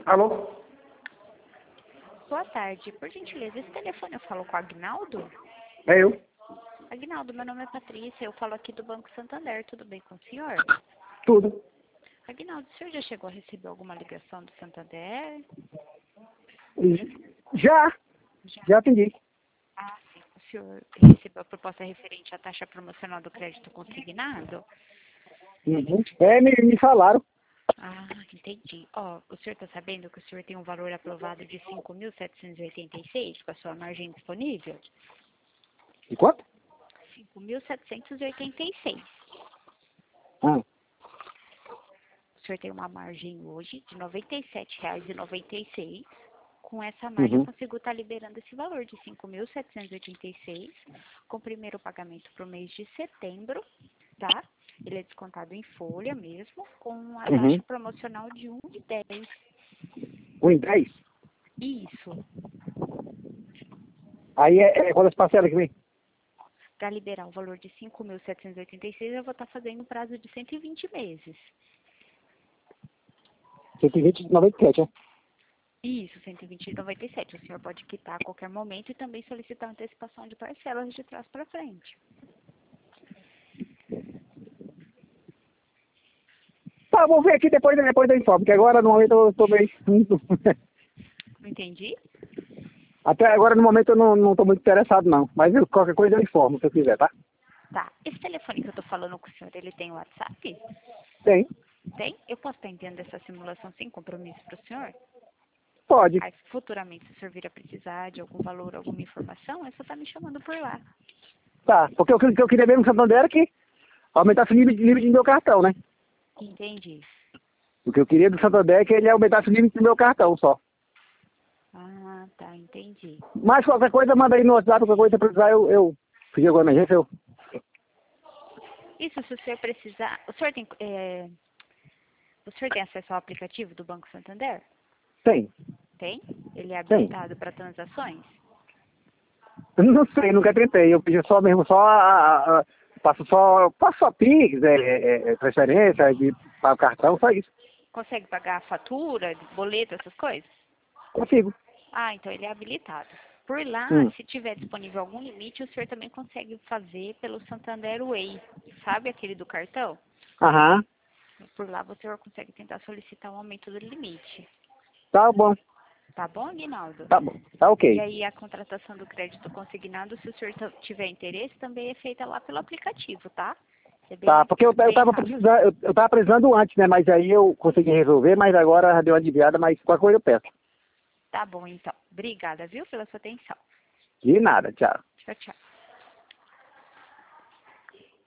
Alô? Boa tarde. Por gentileza, esse telefone eu falo com o Agnaldo? É eu? Agnaldo, meu nome é Patrícia, eu falo aqui do Banco Santander, tudo bem com o senhor? Tudo. Agnaldo, o senhor já chegou a receber alguma ligação do Santander? Já. Já. Já atendi. Ah, sim. O senhor recebeu a proposta referente à taxa promocional do crédito consignado? Uhum. É, me falaram. Ah, entendi. Ó, o senhor está sabendo que o senhor tem um valor aprovado de 5.786 com a sua margem disponível? E quanto? 5.786. Ah. O senhor tem uma margem hoje de R$ 97,96. Com essa margem, eu Uhum. consigo estar liberando esse valor de 5.786, com o primeiro pagamento para o mês de setembro, tá? Ele é descontado em folha mesmo, com a taxa Uhum. promocional de 1,10. 1 em 10? Isso, Aí é quantas parcelas que vem? para liberar o valor de 5.786, eu vou estar fazendo um prazo de 120 meses. 120,97, é? Isso, 120,97. O senhor pode quitar a qualquer momento e também solicitar antecipação de parcelas de trás para frente. Tá, vou ver aqui depois da informo, porque agora no momento eu tô meio... Não entendi? Até agora no momento eu não tô muito interessado não. Mas viu, qualquer coisa eu informo se eu quiser, tá? Tá. Esse telefone que eu tô falando com o senhor, ele tem WhatsApp? Tem. Tem? Eu posso estar enviando essa simulação sem compromisso para o senhor? Pode. Aí, futuramente, se o senhor vir a precisar de algum valor, alguma informação, é só estar me chamando por lá. Tá, porque o que eu queria ver no Santander era que aumentasse o limite do meu cartão, né? Entendi. O que eu queria do Santander é que ele aumentasse o limite do meu cartão só. Ah, tá, entendi. Mas qualquer coisa, manda aí no WhatsApp, qualquer coisa precisar, eu pedir alguma emergência, Isso, se o senhor precisar... O senhor tem acesso ao aplicativo do Banco Santander? Tem, Tem? Ele é tem. habilitado para transações? Eu não sei, nunca tentei, eu pedi só mesmo, passo só Pix, transferência, para o cartão, só isso. Consegue pagar a fatura, boleto, essas coisas? Consigo. Ah, então ele é habilitado. Por lá, Hum. se tiver disponível algum limite, o senhor também consegue fazer pelo Santander Way. Sabe aquele do cartão? Aham, Por lá você consegue tentar solicitar um aumento do limite. tá bom, Tá bom, Aguinaldo? tá bom, tá E ok. aí a contratação do crédito consignado, se o senhor tiver interesse, também é feita lá pelo aplicativo, tá? É Tá, bem, porque eu bem tava rápido. precisando, eu tava precisando antes, né, mas aí eu consegui resolver, mas agora já deu uma desviada, mas qualquer coisa eu peço. Tá bom, então. Obrigada, viu, pela sua atenção. De nada, tchau. Tchau, tchau.